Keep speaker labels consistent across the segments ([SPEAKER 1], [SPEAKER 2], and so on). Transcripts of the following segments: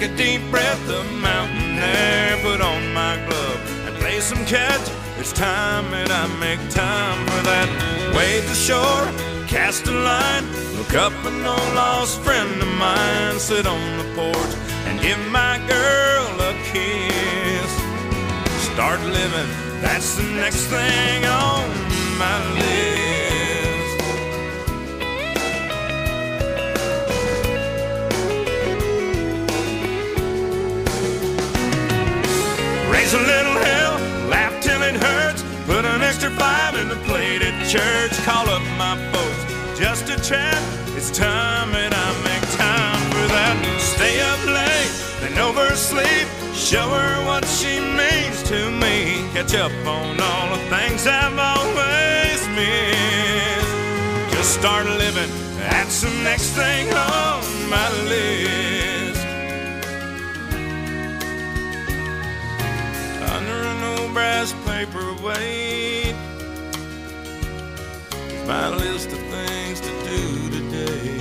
[SPEAKER 1] Take a deep breath of mountain air, put on my glove and play some catch. It's time that I make time for that. Wade the shore, cast a line, look up an old lost friend of mine. Sit on the porch and give my girl a kiss. Start living, that's the next thing on my list. Raise a little hell, laugh till it hurts, put an extra 5 in the plate at church. Call up my folks just to chat. It's time that I make time for that. Stay up late, then oversleep, show her what she means to me. Catch up on all the things I've always missed. Just start living, that's the next thing on my list. Under an old brass paperweight, my list of things to do today.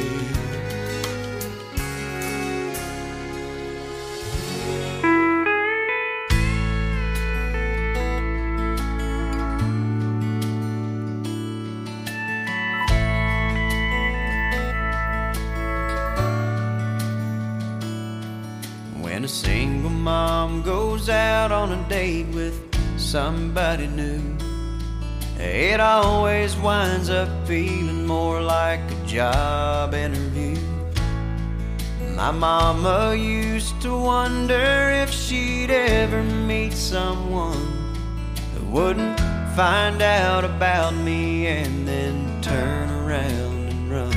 [SPEAKER 1] When a single mom goes out on a date with somebody new, it always winds up feeling more like a job interview. My mama used to wonder if she'd ever meet someone that wouldn't find out about me and then turn around and run.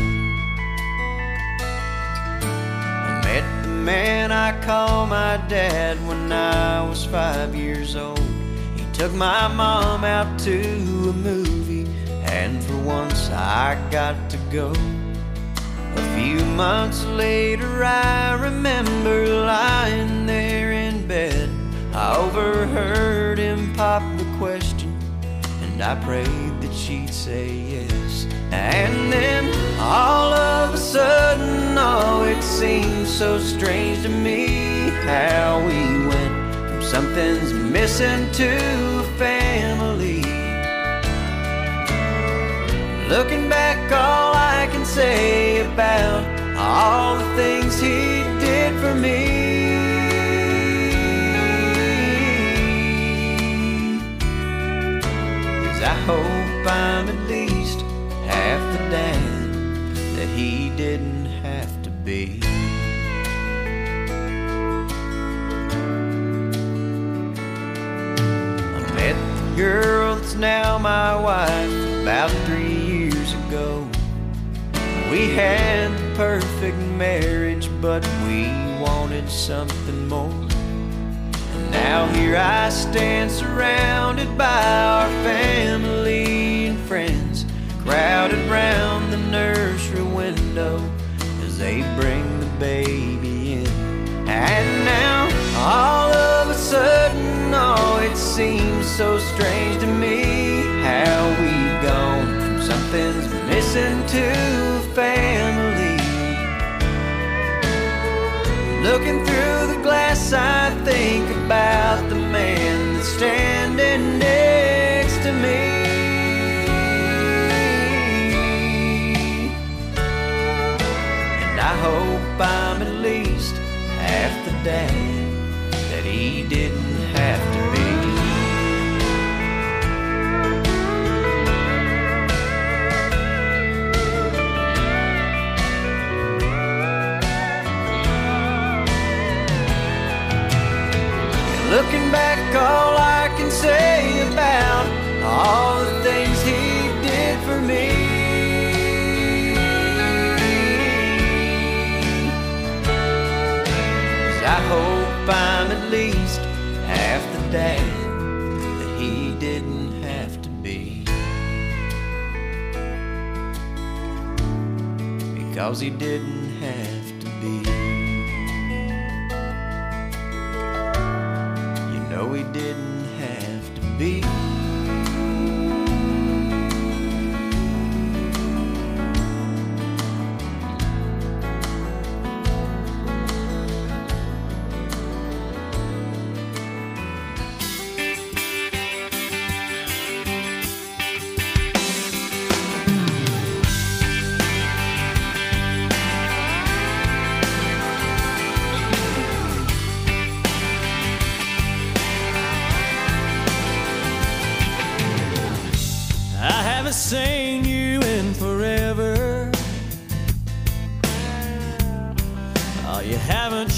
[SPEAKER 1] I met the man I call my dad when I was 5 years old. Took my mom out to a movie, and for once I got to go. A few months later I remember lying there in bed. I overheard him pop the question, and I prayed that she'd say yes. And then all of a sudden, oh, it seemed so strange to me how we went from something's missing to a family. Looking back, all I can say about all the things he did for me is I hope I'm at least half the dad that he didn't have to be. Girl that's now my wife about 3 years ago. We had the perfect marriage, but we wanted something more. And now here I stand surrounded by our family and friends, crowded round the nursery window as they bring the baby in. And now all of a sudden, oh, it seems so strange to me how we've gone from something's missing to a family. Looking through the glass, I think about the man that's standing next to me. And I hope I'm at least half the dad that he didn't have to be. And looking back, all I can say about all the things he did for me is I hope I'm at least half the dad that he didn't have to be. Because he didn't have to be. You know he didn't have to be.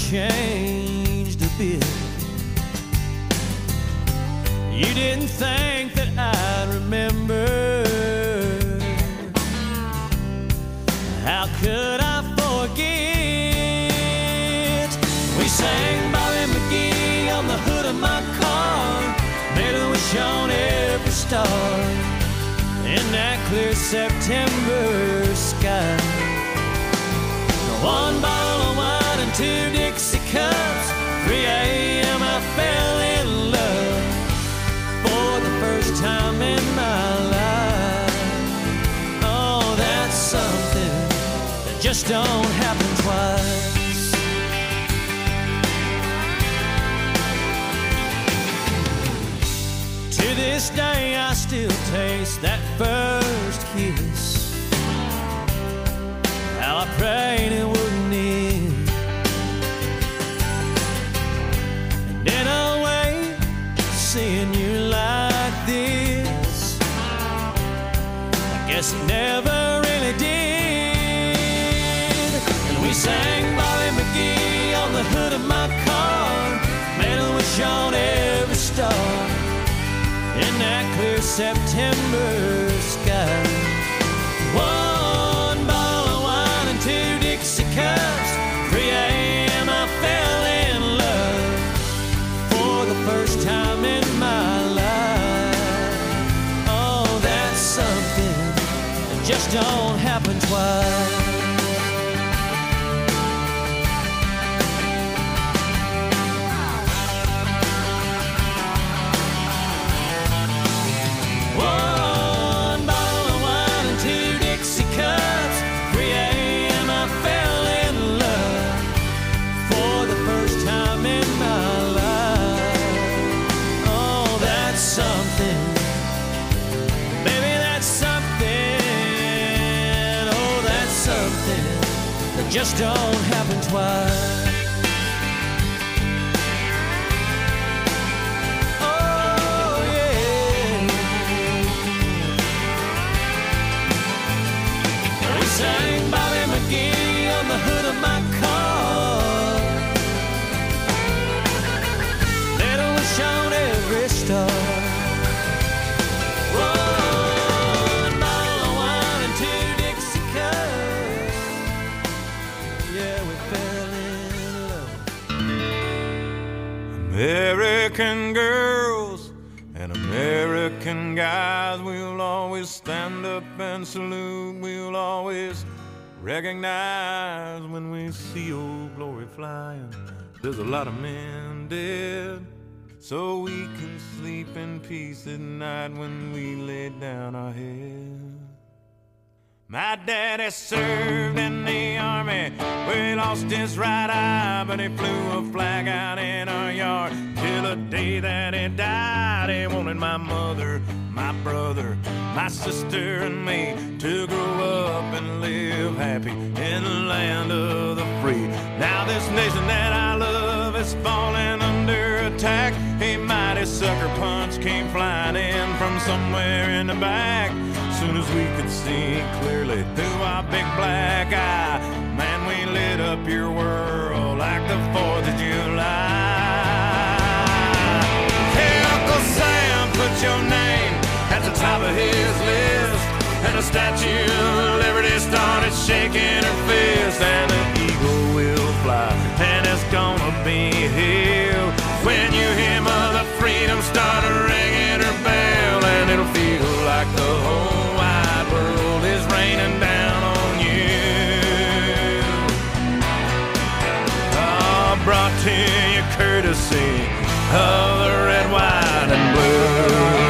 [SPEAKER 1] changed a bit. You didn't think that I'd remember. How could I forget? We sang Bobby McGee on the hood of my car, made a wish on every star in that clear September sky. One bottle of wine and 2 Dixie cups, 3 a.m. I fell in love for the first time in my life. Oh, that's something that just don't happen twice. To this day I still taste that first kiss. How I prayed it wouldn't end. And in a way, seeing you like this, I guess it never really did. And we sang Bobby McGee on the hood of my car, made a wish on every star in that clear September sky. One bottle of wine and 2 Dixie cups, 3 a.m. I fell in love for the first time in my life. Oh, that's something that just don't happen twice. Just don't happen twice. Oh yeah. We sang Bobby McGee on the hood of my car, made a wish on every star.
[SPEAKER 2] American girls and American guys, we'll always stand up and salute. We'll always recognize when we see old glory flying. There's a lot of men dead, so we can sleep in peace at night when we lay down our head. My daddy served in the army, where he lost his right eye, but he flew a flag out in our yard till the day that he died. He wanted my mother, my brother, my sister and me to grow up and live happy in the land of the free. Now this nation that I love is falling under attack. A mighty sucker punch came flying in from somewhere in the back. Soon as we could see clearly through our big black eye, man, we lit up your world like the 4th of July. Hey, Uncle Sam, put your name at the top of his list, and the Statue of Liberty started shaking her fist, and the eagle will fly, and it's gonna be here when you hear Mother Freedom start ringing her bell, and it'll feel like the whole wide world is raining down on you. Oh, brought to you courtesy of the red, white, and blue.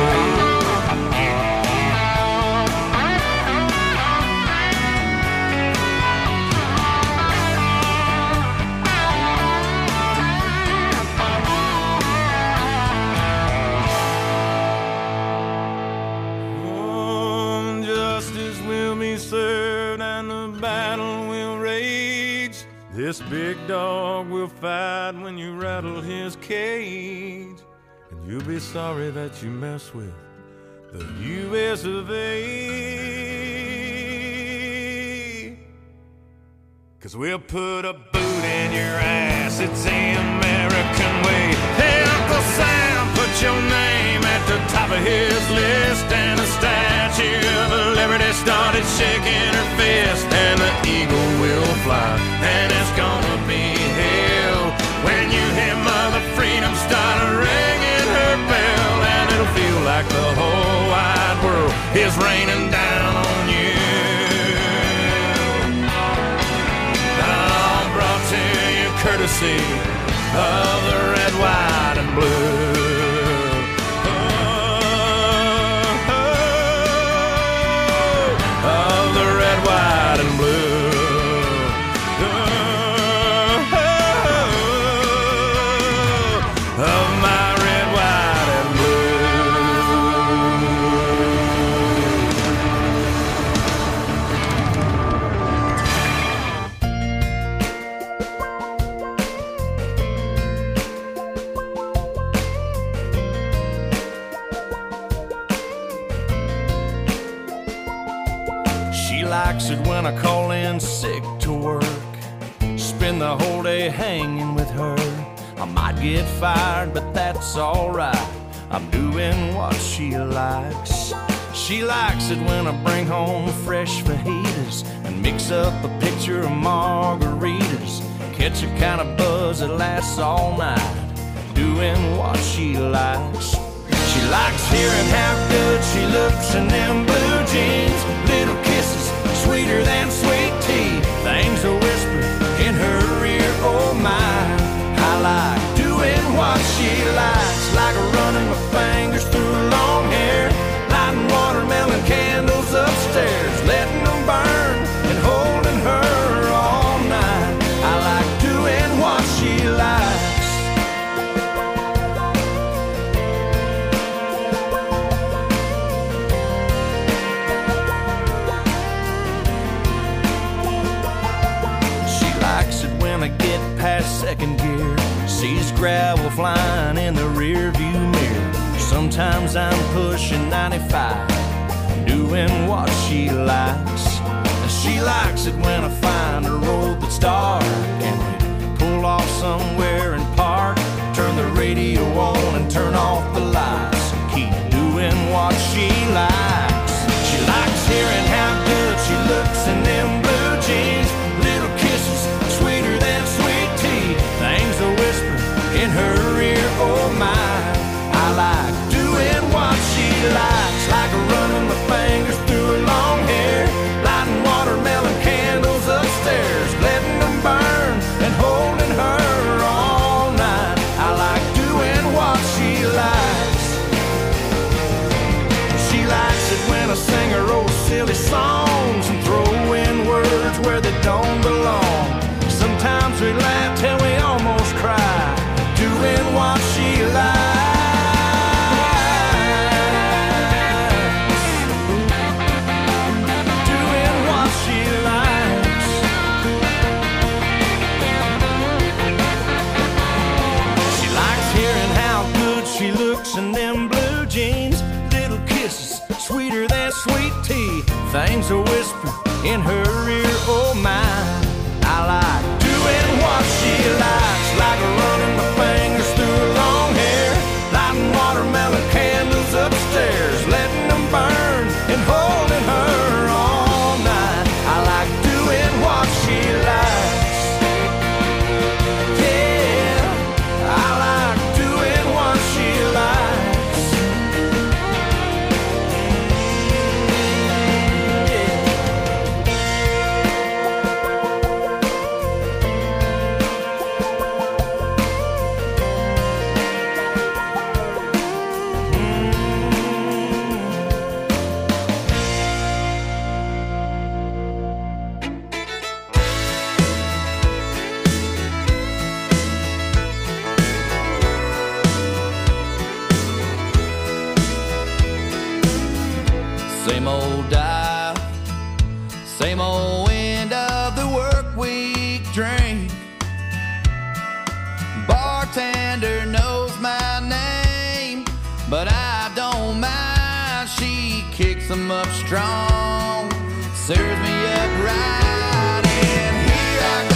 [SPEAKER 2] Served and the battle will rage. This big dog will fight when you rattle his cage, and you'll be sorry that you mess with the U.S. of A. 'cause we'll put a boot in your ass. It's the American way. Hey, Uncle Sam, put your name at the top of his list, and the Statue of Liberty started shaking her fist, and the eagle will fly, and it's gonna be hell when you hear Mother Freedom start ringing her bell, and it'll feel like the whole wide world is raining down on you. All brought to you courtesy of the red, white, and blue. White and blue, of my red, white, and She likes it when I call in sick to work, spend the whole day hanging with her. I might get fired, but that's alright, I'm doing what she likes. She likes it when I bring home fresh fajitas and mix up a picture of margaritas, catch a kind of buzz that lasts all night, doing what she likes. She likes hearing how good she looks in them blue jeans, little kisses sweeter than sweet tea, things are whispered in her ear, oh my. I like doing what she likes, like running my fingers through long hair, lighting watermelon candles upstairs, letting them burn and holding her all night. I like doing what she likes. I get past second gear, sees gravel flying in the rear view mirror. Sometimes I'm pushing 95, doing what she likes. And she likes it when I find a road that's dark and we pull off somewhere and park, turn the radio on and turn off the lights, and keep doing what she likes. She likes hearing how good she looks in them blue jeans, little kisses sweeter than sweet tea, things are whispered in her ear, oh my. I like doing what she likes, like running my fingers through her long hair, lighting watermelon candles upstairs, letting them burn and holding her all night. I like doing what she likes. She likes it when I sing her old silly songs and throw in words where they don't belong. Sometimes we laugh till we almost cry, doing what she likes, doing what she likes. She likes hearing how good she looks in them blue jeans, little kisses sweeter than sweet tea, things are whispered in her ear, oh my. I like doing what she likes, like running my fingers through her long hair, lighting watermelon candles upstairs, letting them burn and holding her all night. I like doing what she likes. Yeah, I like doing what she likes. Same old dial, same old end of the work week drink. Bartender knows my name, but I don't mind. She kicks them up strong, serves me up right, and here I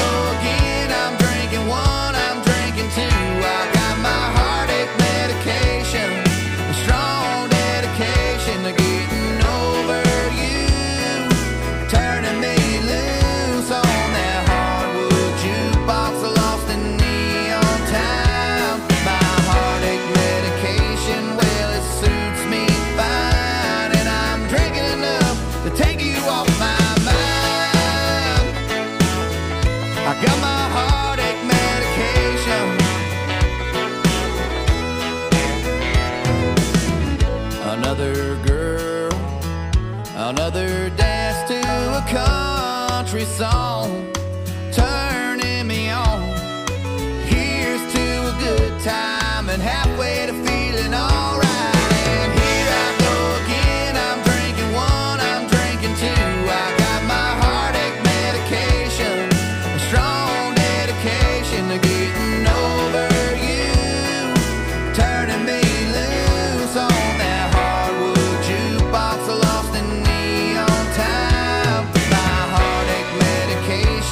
[SPEAKER 3] country song, turning me on. Here's to a good time and halfway to feeling alright. And here I go again, I'm drinking one, I'm drinking two. I got my heartache medication, a strong dedication to getting over you, turning me loose on that hardwood jukebox, lost in neon time. My heartache medication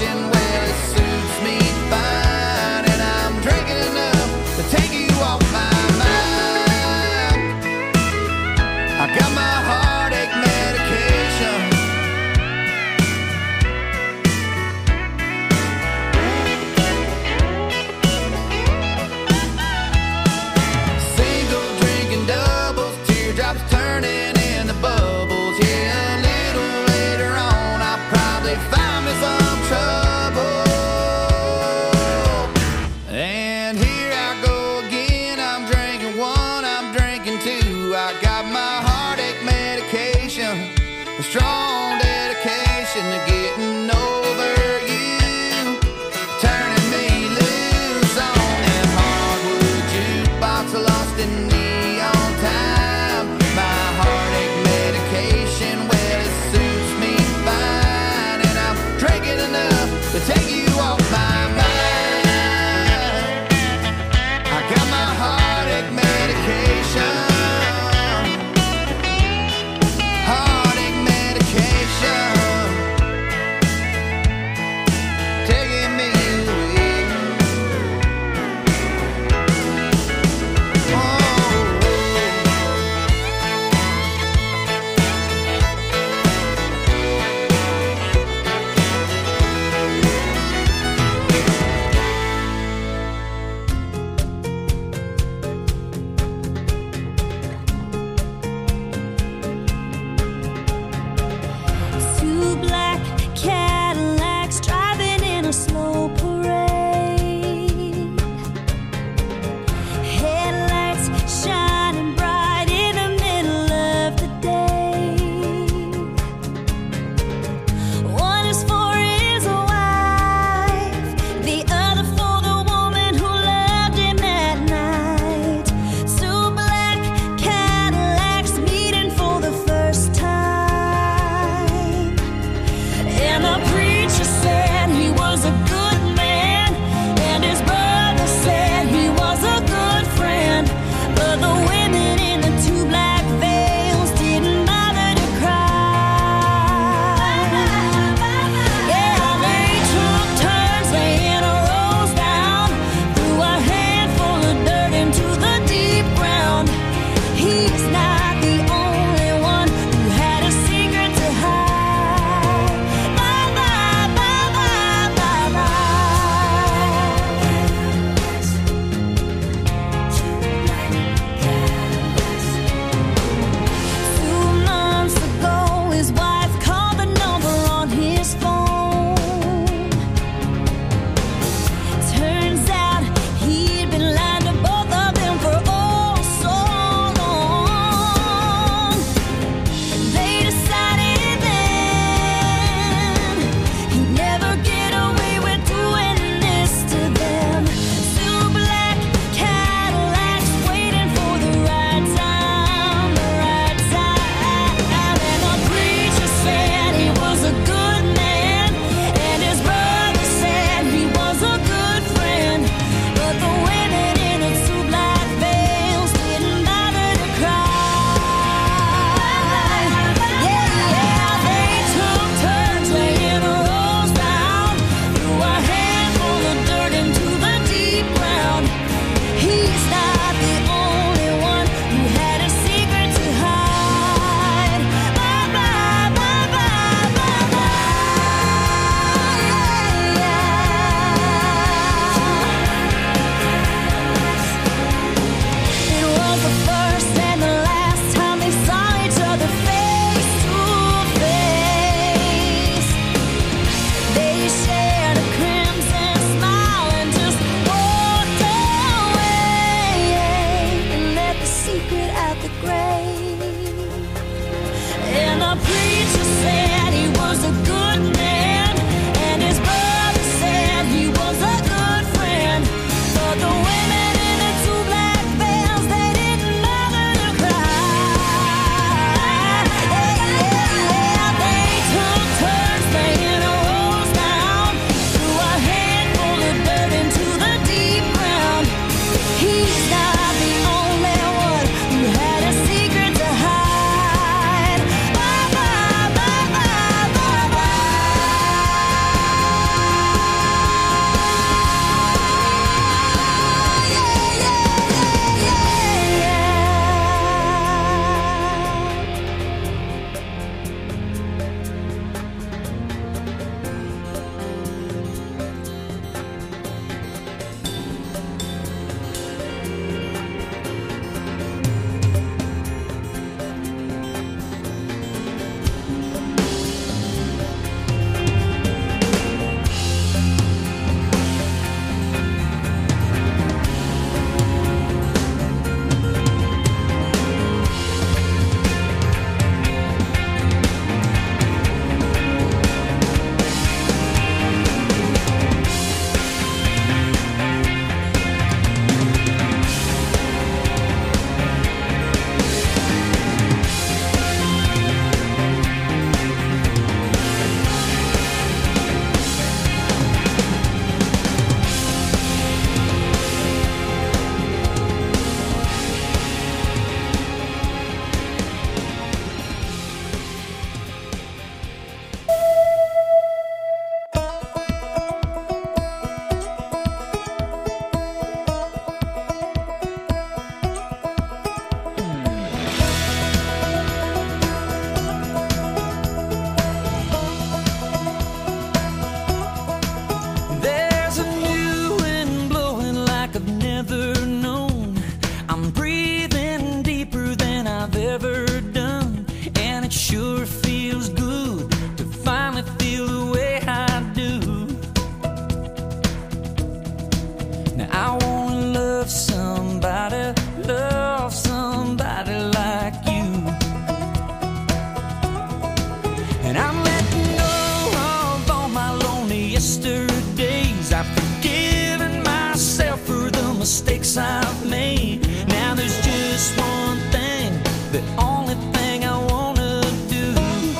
[SPEAKER 4] mistakes I've made. Now there's just one thing, the only thing I wanna do.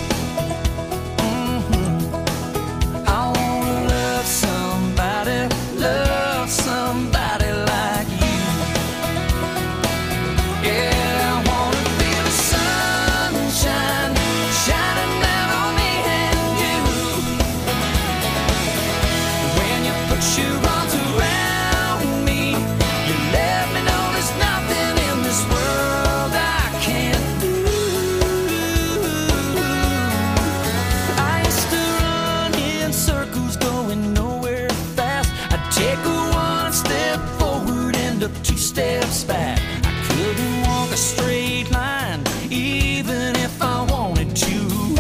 [SPEAKER 4] I wanna love somebody like you. Yeah, I wanna feel the sunshine shining down on me and you. When you put your arms around me, you let me know there's nothing in this world I can't do. I used to run in circles going nowhere fast. I'd take one step forward, end up 2 steps back. I couldn't walk a straight line, even if I wanted to.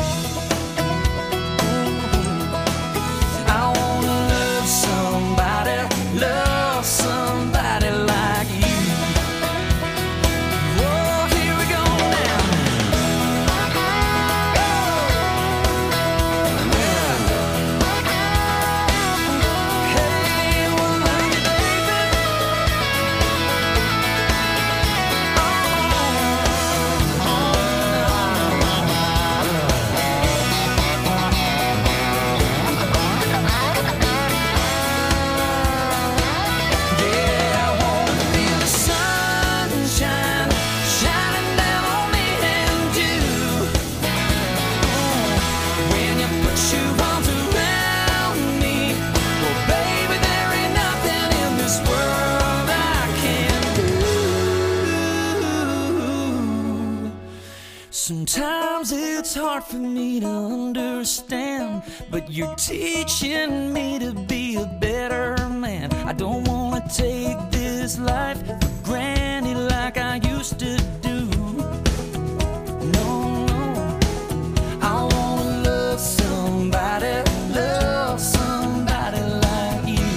[SPEAKER 4] I wanna love somebody like you. Whoa, here we go now. Hey, well, love you, baby. Yeah, I wanna feel the sunshine shining down on me and you. When you put your arms around me, well, baby, there ain't nothing in this world I can't do. Sometimes it's hard for me to understand, but you're teaching me to be a better man. I don't wanna take this life for granted like I used to do. No, no. I wanna love somebody like you.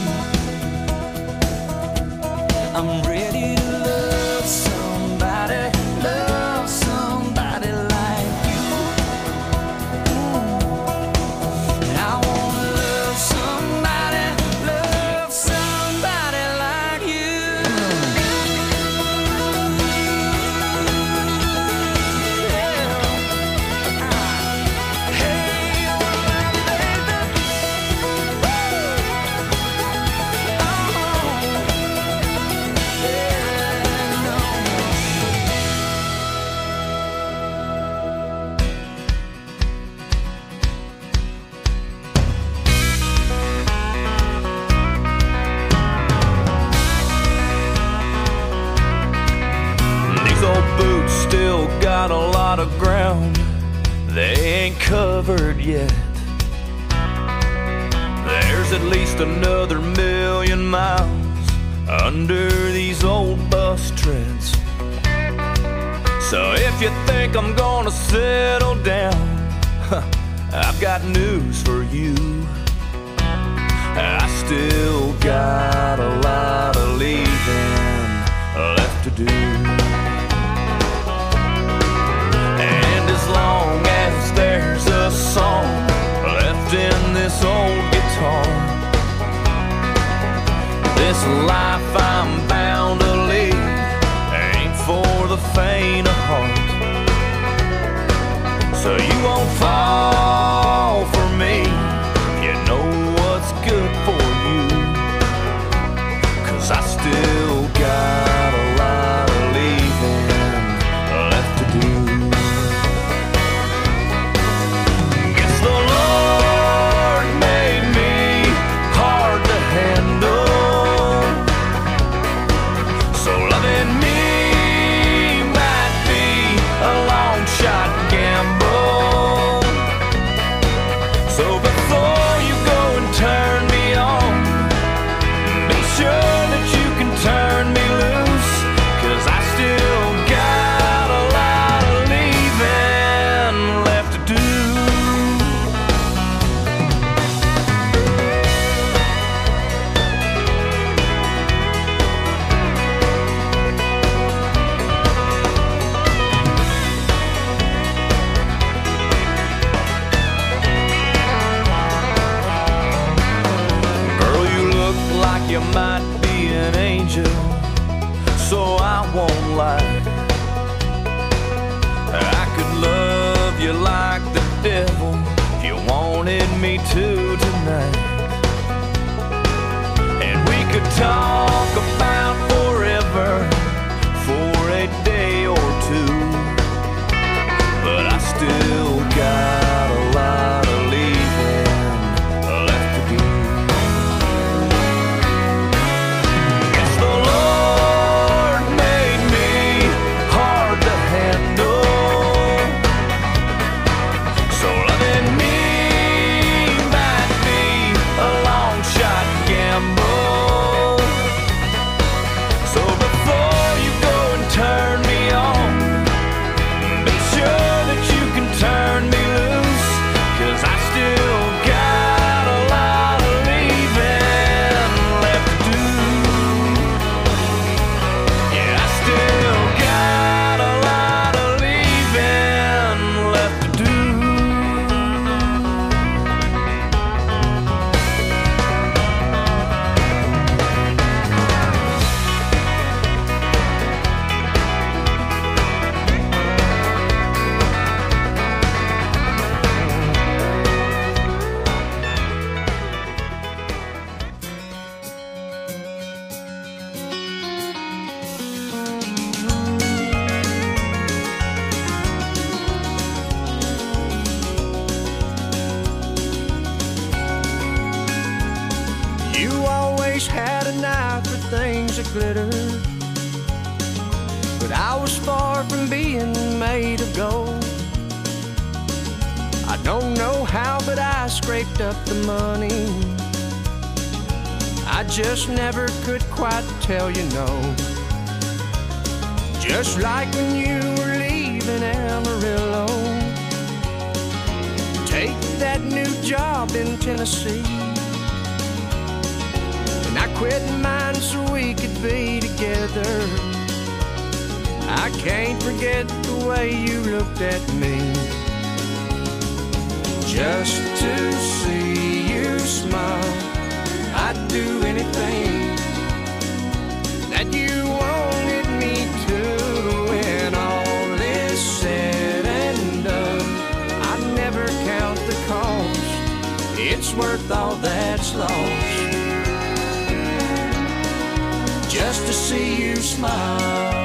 [SPEAKER 4] I'm ready to love somebody like you. I wanna love somebody like you. Hey, well, love you, baby.
[SPEAKER 1] These old boots still got a lot of ground they ain't covered yet. There's at least another 1,000,000 miles under these old bus treads. So if you think I'm gonna settle down, I've got news for you. I still got a lot of leaving left to do. And as long as there's a song left in this old guitar, this life I'm bound to lead ain't for the faint of heart. So you won't fall for me, you know what's good for you. 'Cause I still got a lot of leaving left to do. Guess the Lord made me hard to handle, so loving me might be a long shot gamble. so I won't lie. I could love you like the devil if you wanted me to tonight. And we could talk about forever for a day or two. But I still got a lot of leaving left to do. Yes, the Lord made me hard to handle, so loving me might be a long shot gamble. So before you go and turn me on, be sure that you can turn me loose, 'cause I still got a lot of leaving left to do. Yeah, I still got a lot of leaving left to do. You always had an eye for things that glitter, but I was far from being made of gold. I don't know how, but I scraped up the money. I just never could quite tell you no. Just like when you were leaving Amarillo, take that new job in Tennessee. And I quit mine so we could be together. I can't forget the way you looked at me. Just to see you smile, I'd do anything that you wanted me to. When all is said and done, I never count the cost. It's worth all that's lost, just to see you smile.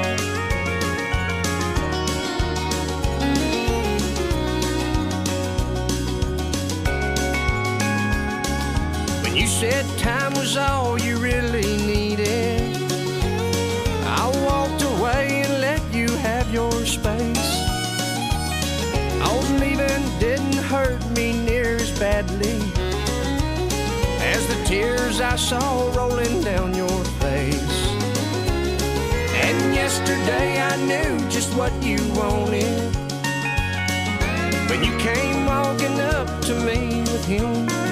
[SPEAKER 1] When you said time was all you really needed, I walked away and let you have your space. Oh, leaving didn't hurt me near as badly as the tears I saw rolling down your face. And yesterday I knew just what you wanted when you came walking up to me with him.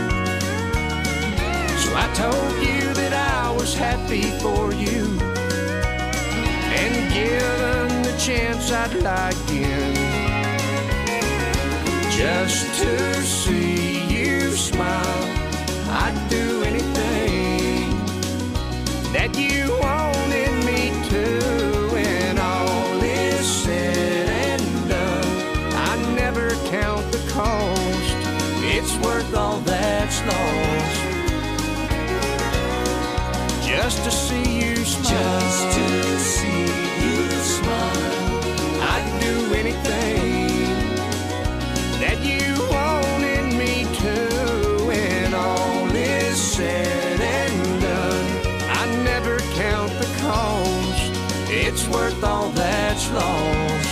[SPEAKER 1] So I told you that I was happy for you, and given the chance I'd like in, just to see you smile. I'd do anything that you wanted me to. When all is said and done, I never count the cost. It's worth all that's lost, just to see you smile. Just to see you smile. I'd do anything that you wanted me to. When all is said and done, I never count the cost. It's worth all that's lost,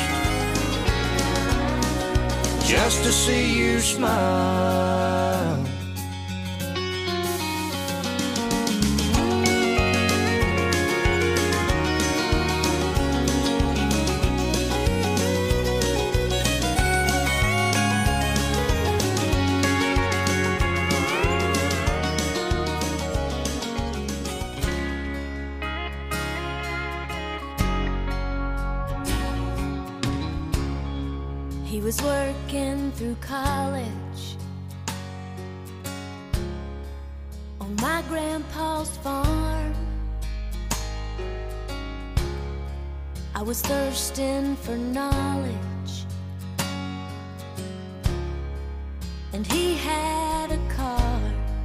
[SPEAKER 1] just to see you smile.
[SPEAKER 5] He was working through college on my grandpa's farm. I was thirsting for knowledge, and he had a car.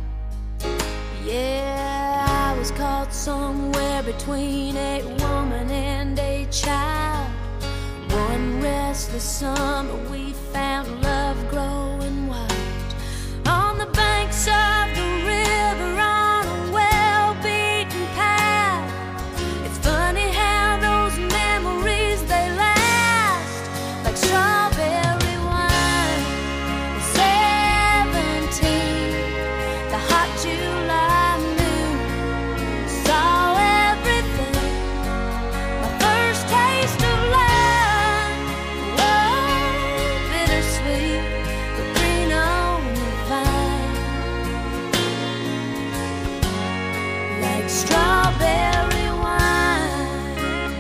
[SPEAKER 5] Yeah, I was caught somewhere between a woman and a child. One restless summer we found love growing wild on the banks of the river on a well-beaten path. It's funny how those memories, they last like strawberry wine. At 17, the hot July moon saw everything. My first taste of love, whoa, bittersweet, but green on the vine, like strawberry wine.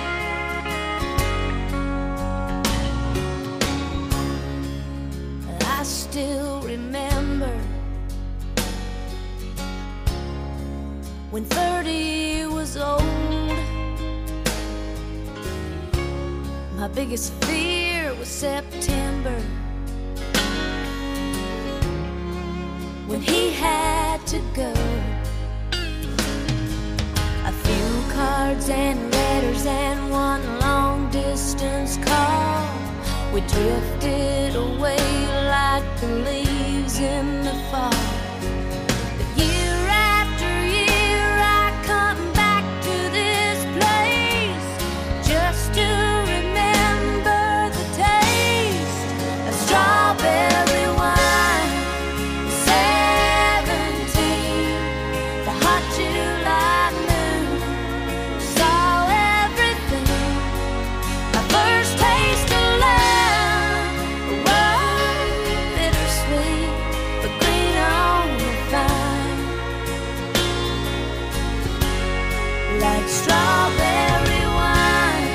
[SPEAKER 5] I still remember when 30 was old. My biggest fear was September, when he had to go. A few cards and letters and one long distance call. We drifted away like the leaves in the fall. But year after year I come back to this place just to remember the taste of strawberry wine. 17, the hot July moon saw everything. My first taste of love, whoa, bittersweet, but green on the vine, like strawberry wine.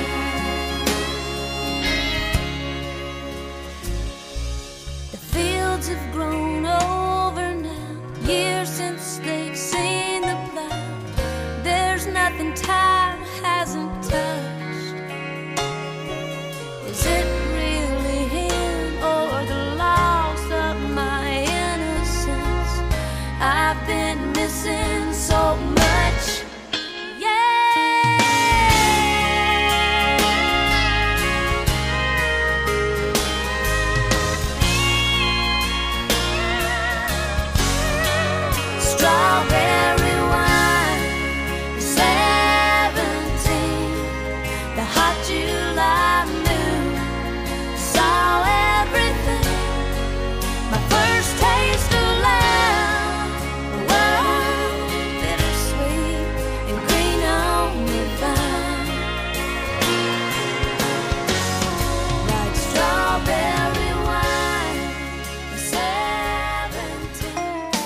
[SPEAKER 5] The fields have grown over now, years since they've seen the plow. There's nothing time hasn't touched. Is it really him or the loss of my innocence? I've been missing so much. Strawberry wine, 17, the hot July moon saw everything. My first taste of love, whoa, bittersweet and green on the vine, like strawberry wine, 17.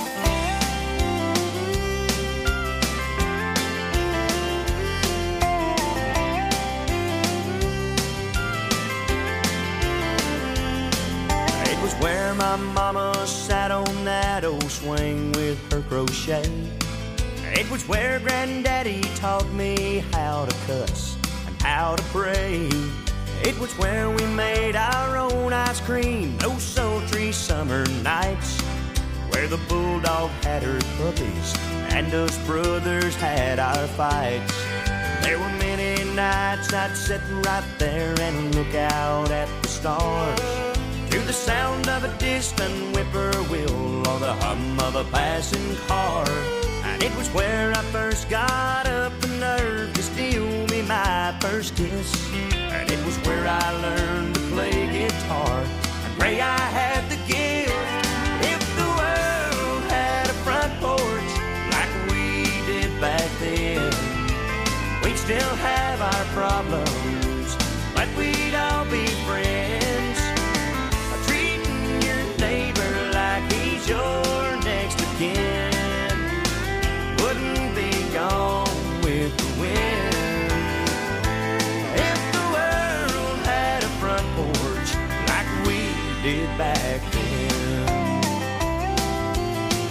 [SPEAKER 1] It was where my mama sat on that old swing with her crochet. It was where Granddaddy taught me how to cuss and how to pray. It was where we made our own ice cream those sultry summer nights, where the bulldog had her puppies and us brothers had our fights. There were many nights I'd sit right there and look out at the stars, to the sound of a distant whippoorwill or the hum of a passing car. And it was where I first got up the nerve to steal me my first kiss. And it was where I learned to play guitar and pray I had the gift. If the world had a front porch like we did back then, we'd still have our problems, but we'd all be friends. Treating your neighbor like he's your next of kin wouldn't be gone with the wind. If the world had a front porch like we did back then.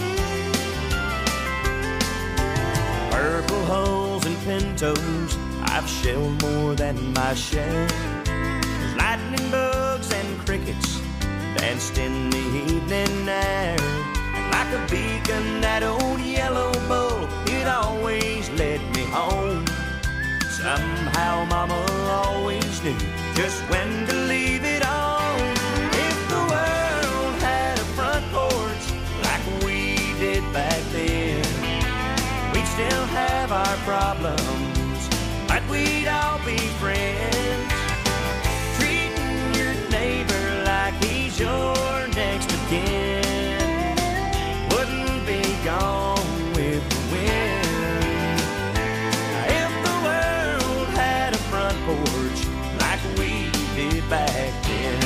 [SPEAKER 1] Purple hulls and pintos, I I've shelled more than my share. Lightning bugs and crickets danced in the evening air. And like a beacon, that old yellow bull, it always led me home. Somehow Mama always knew just when to leave it on. If the world had a front porch like we did back then, we'd still have our problems, but we'd all be friends. Treating your neighbor like he's your next of kin wouldn't be gone with the wind. If the world had a front porch like we did back then,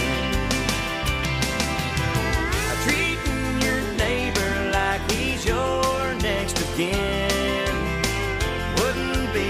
[SPEAKER 1] treating your neighbor like he's your next of kin wouldn't be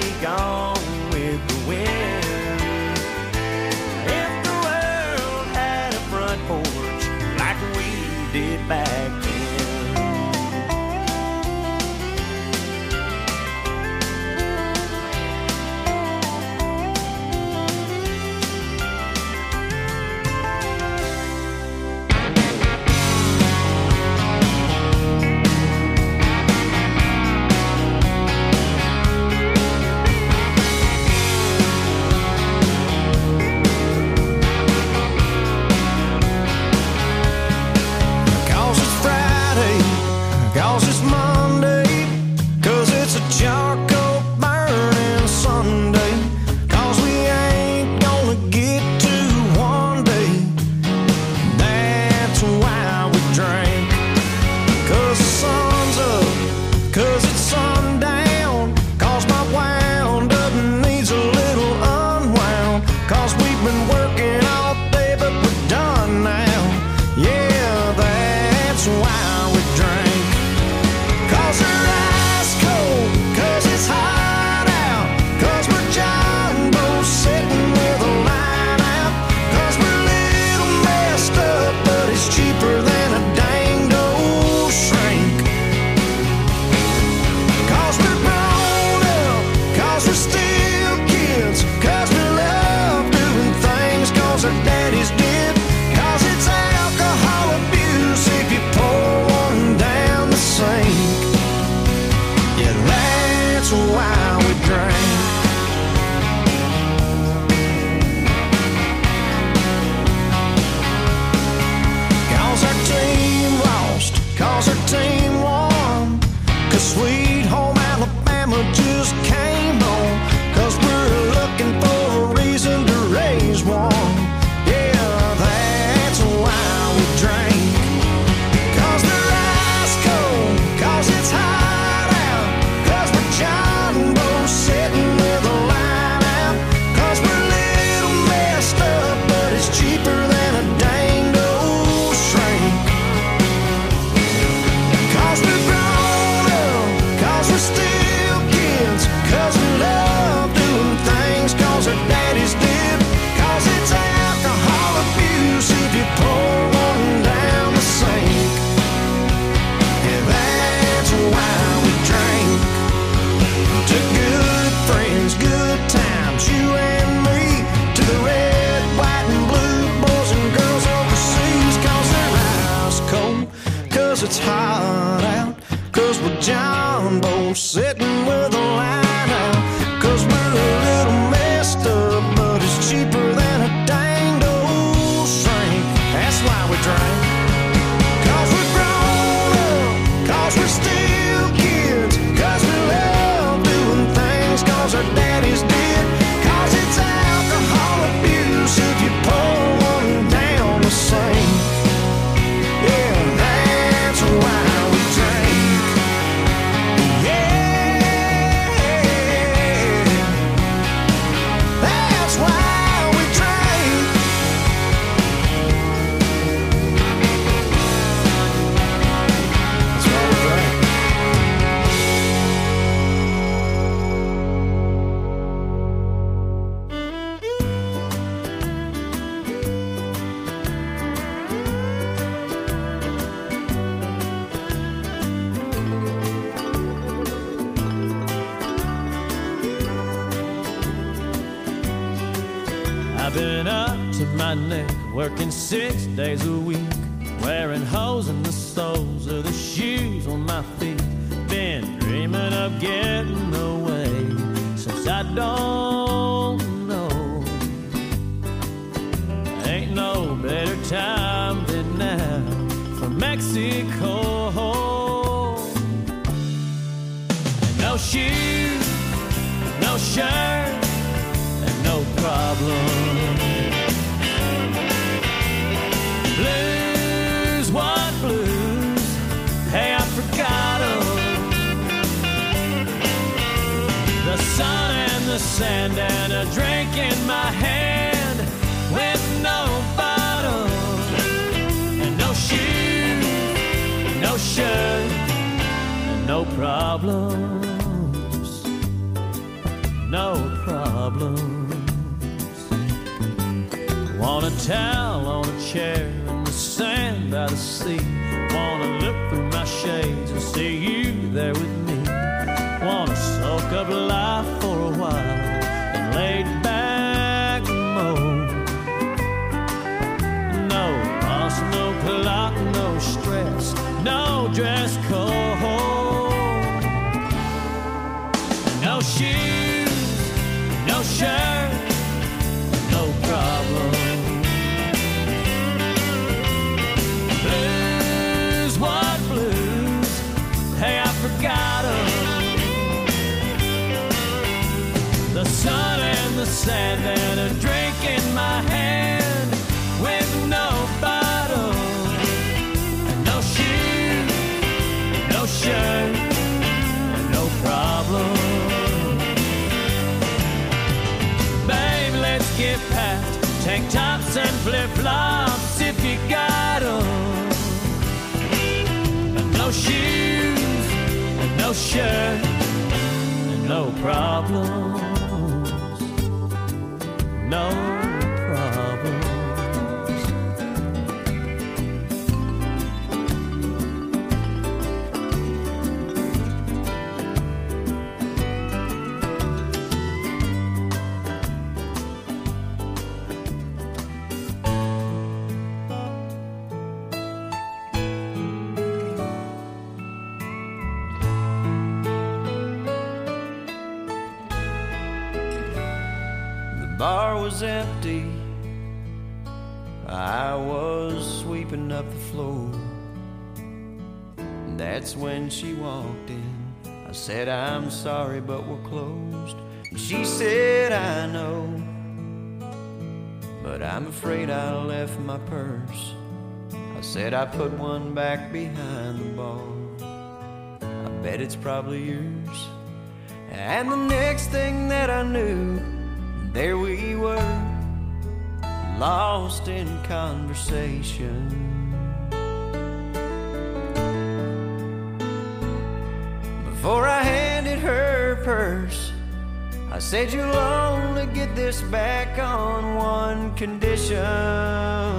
[SPEAKER 4] been up to my neck, working 6 days a week, wearing holes in the soles of the shoes on my feet. Been dreaming of getting away since I don't know. Ain't no better time than now for Mexico. No shoes, no shirt, and no problem. Blues, what blues? Hey, I forgot 'em. The sun and the sand and a drink in my hand with no bottle. And no shoes, no shirt, and no problems. No problems. Want a towel on a chair in the sand by the sea. Wanna look through my shades and see you there with me. Wanna soak up life for a while and laid back mode. No boss, no clock, no stress, no dress code. No shoes, no shirt, no problem. Blues, what blues? Hey, I forgot 'em. The sun and the sand and a drink in my hand with no bottle. And no shoes, no shirt, no problem. Get packed, tank tops and flip-flops if you got 'em. And no shoes, and no shirt, and no problems. No problems.
[SPEAKER 1] Bar was empty. I was sweeping up the floor. And that's when she walked in. I said, I'm sorry, but we're closed. And she said, I know, but I'm afraid I left my purse. I said, I put one back behind the bar. I bet it's probably yours. And the next thing that I knew, there we were, lost in conversation. Before I handed her purse, I said, you'll only get this back on one condition.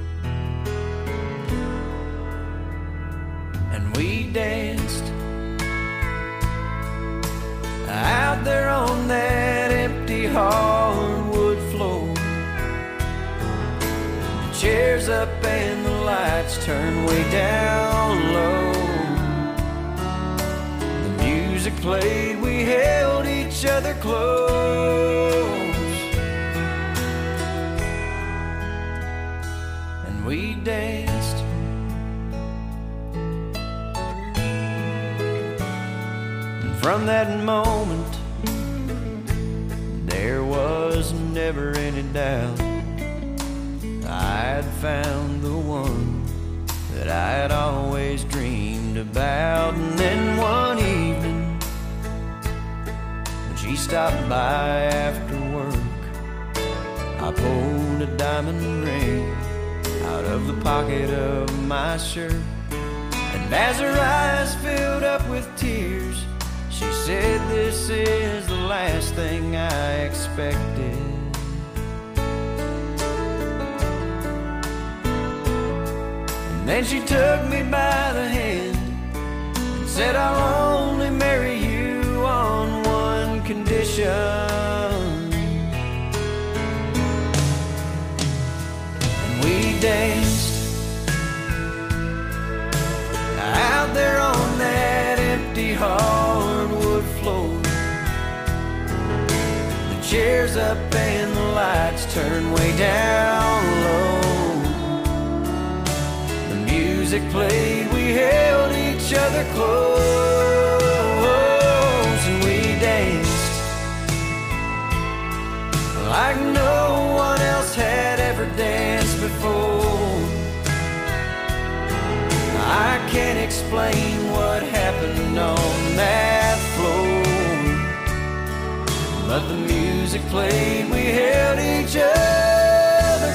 [SPEAKER 1] And we danced out there on that empty hardwood floor. The chairs up and the lights turned way down low. The music played, we held each other close. And we danced. And from that moment, there was never any doubt I'd found the one that I'd always dreamed about. And then one evening, when she stopped by after work, I pulled a diamond ring out of the pocket of my shirt. And as her eyes filled up with tears, she said, this is the last thing I expected. And then she took me by the hand and said, I'll only marry you on one condition. danced out there on that empty hardwood floor. The chairs up and the lights turned way down low. The music played, we held each other close, and we danced like no one else had ever danced before. I can't explain what happened on that floor, but the music played, we held each other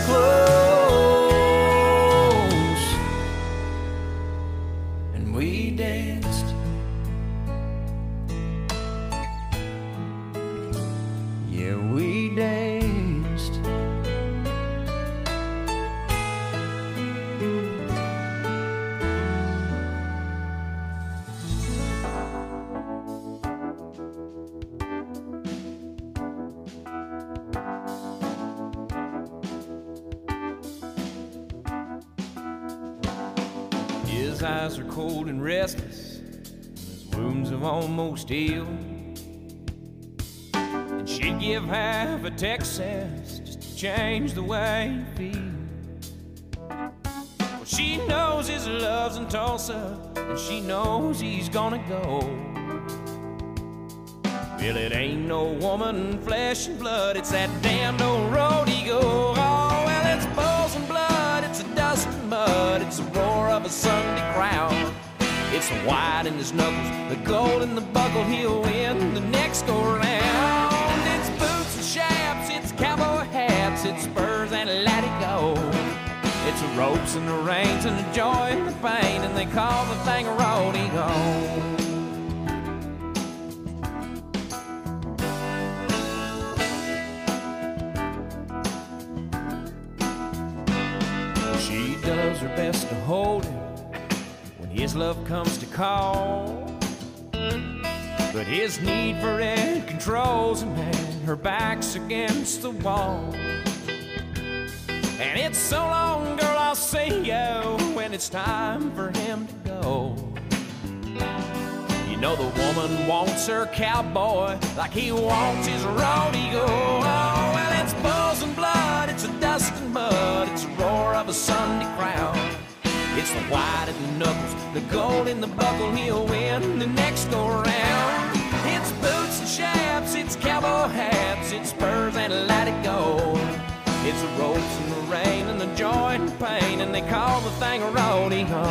[SPEAKER 1] close, and we danced. Yeah, we danced. His eyes are cold and restless, his wounds have almost healed, and she'd give half a Texas just to change the way he feels. Well, she knows his love's in Tulsa, and she knows he's gonna go. Well, it ain't no woman, flesh and blood, it's that damned old road he goes. Oh, well, it's bulls and blood, it's a dust and mud, it's the roar of a Sunday crowd. It's the white in his knuckles, the gold in the buckle, he'll win the next go round. It's boots and chaps, it's cowboy hats, it's spurs and let it go. It's the ropes and the reins and the joy and the pain, and they call the thing a rodeo. She does her best to hold him when his love comes to call, but his need for it controls him, and her back's against the wall. And it's so long, girl, I'll see you when it's time for him to go. You know the woman wants her cowboy like he wants his rodeo. Oh, well, it's bulls and blood, it's a dust and mud, it's the roar of a Sunday crowd. It's the white in the knuckles, the gold in the buckle, he'll win the next go round. It's boots and chaps, it's cowboy hats, it's spurs and let it go. It's the ropes and the rain and the joy and the pain, and they call the thing a rodeo.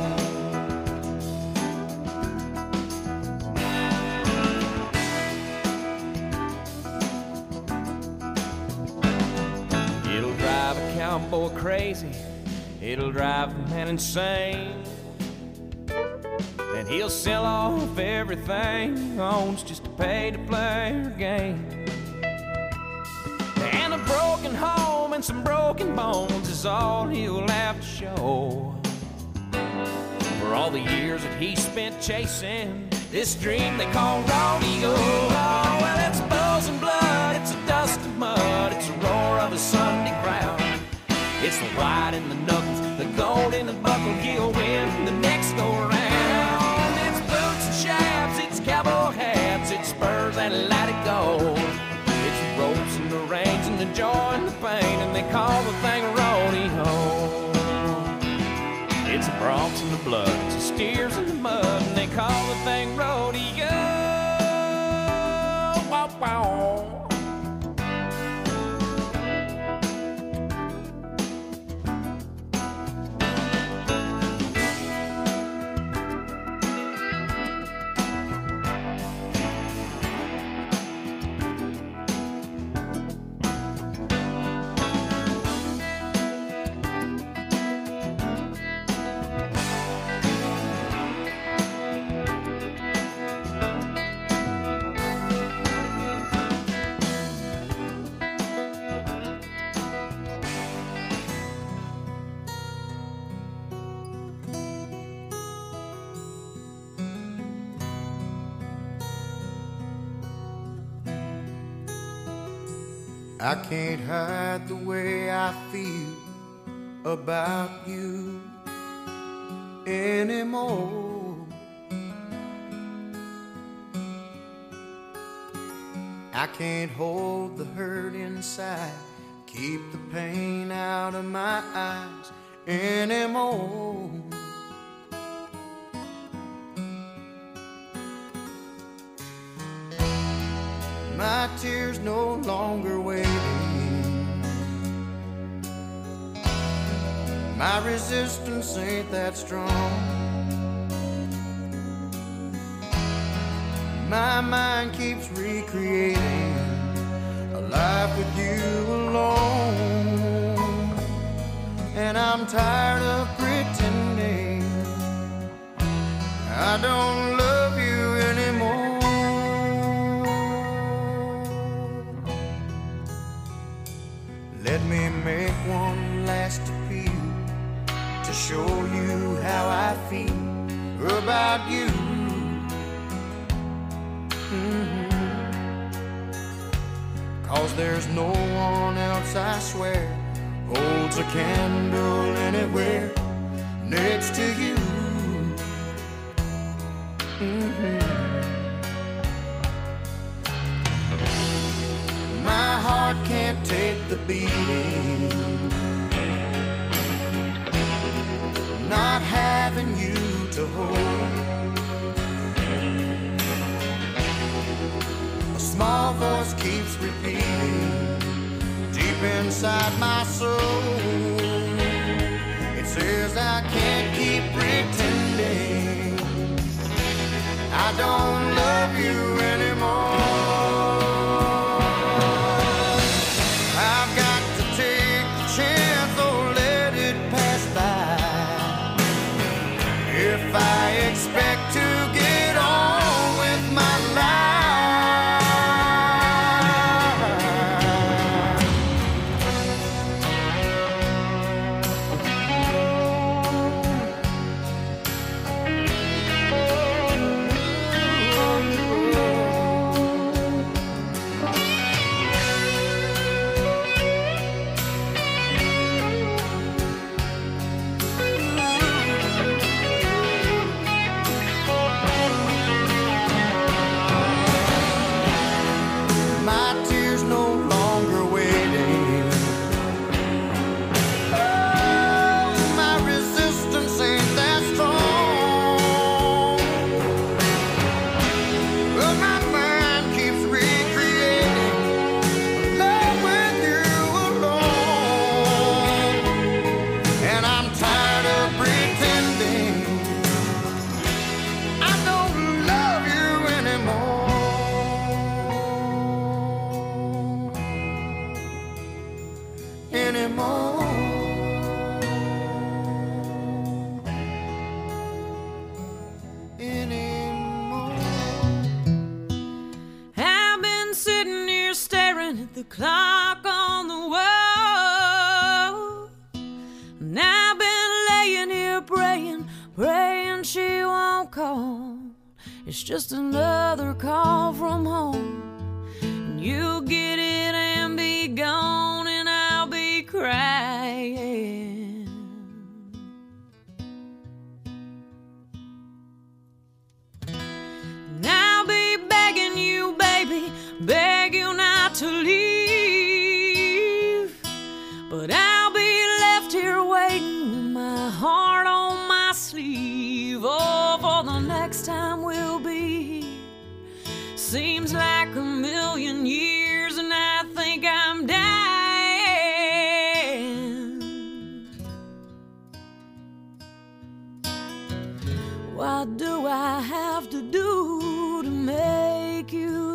[SPEAKER 1] It'll drive a cowboy crazy, it'll drive the man insane, and he'll sell off everything he owns just to pay to play her game. And a broken home and some broken bones is all he'll have to show for all the years that he spent chasing this dream they call rodeo. Oh, well, it's bulls and blood, it's a dust and mud, it's the roar of a Sunday crowd. It's the white in the knuckles, the gold in the buckle, he'll win the next go round. It's boots and chaps, it's cowboy hats, it's spurs and let it go. It's the ropes and the reins and the joy and the pain, and they call the thing a rodeo. It's the broncs and the blood, it's the steers and the mud, and they call the thing rodeo. Wow, wow.
[SPEAKER 3] I can't hide the way I feel
[SPEAKER 1] about you anymore. I can't hold the hurt inside, keep the pain out of my eyes anymore. My tears no longer waiting, my resistance ain't that strong. My mind keeps recreating a life with you alone, and I'm tired of pretending I don't love you anymore. Let me make one last appeal to show you how I feel about you. Cause there's no one else, I swear, holds a candle anywhere next to you. My heart can't take the beating, not having you to hold. A small voice keeps repeating deep inside my soul. It says I can't keep pretending I don't love you anymore. I've got to take the chance or let it pass by. If I expect to get on with my life,
[SPEAKER 4] the clock on the wall, and I've been laying here praying she won't call. It's just another call from home, and you'll get it and be gone, and I'll be crying. And I'll be begging you, baby, beg you not to leave, but I'll be left here waiting with my heart on my sleeve. Oh, for the next time we'll be here seems like a million years, and I think I'm dying. What do I have to do to make you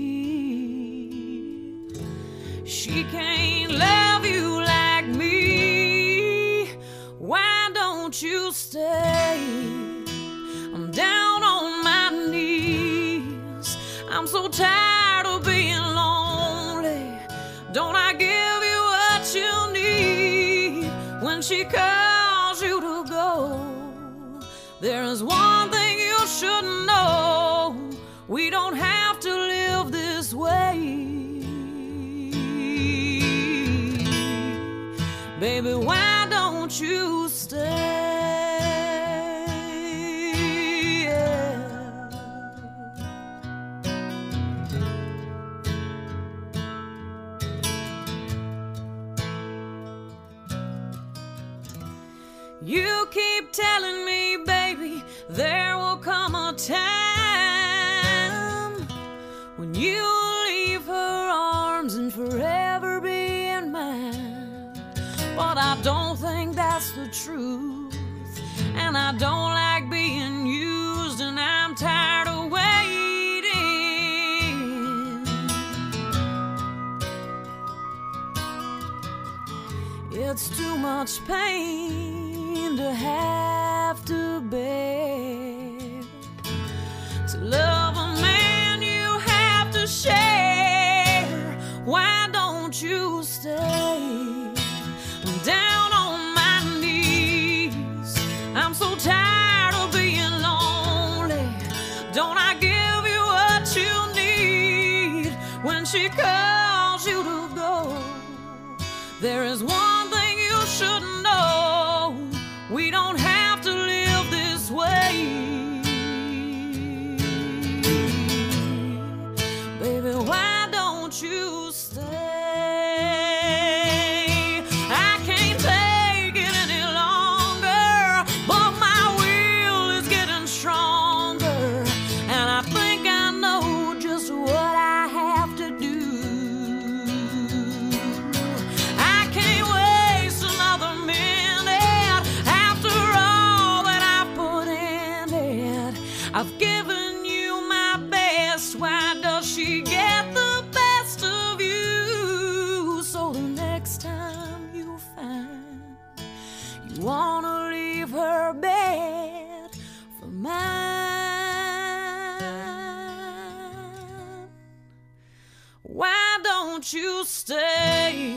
[SPEAKER 4] see she can't love you like me? Why don't you stay? I'm down on my knees, I'm so tired of being lonely. Don't I give you what you need when she calls you to go? There's one thing you should know, we don't have to live this way. Baby, why don't don't you stay? You keep telling me, baby, there will come a time when you'll leave her arms and forever be in mine. But I don't think that's the truth, and I don't like being used, and I'm tired of waiting. It's too much pain to have to bear. To love a man you have to share. Why don't you stay? I'm down on my knees. I'm so tired of being lonely. Don't I give you what you need when she calls you to go? There is one thing you should know. We don't have to live this way. Baby, why don't you stay? I can't take it any longer, but my will is getting stronger, and I think I know just what I have to do. I can't waste another minute after all that I've put in it. I've given you my best. Why does she get the best of you? So the next time you find you wanna leave her bed for mine, why don't you stay?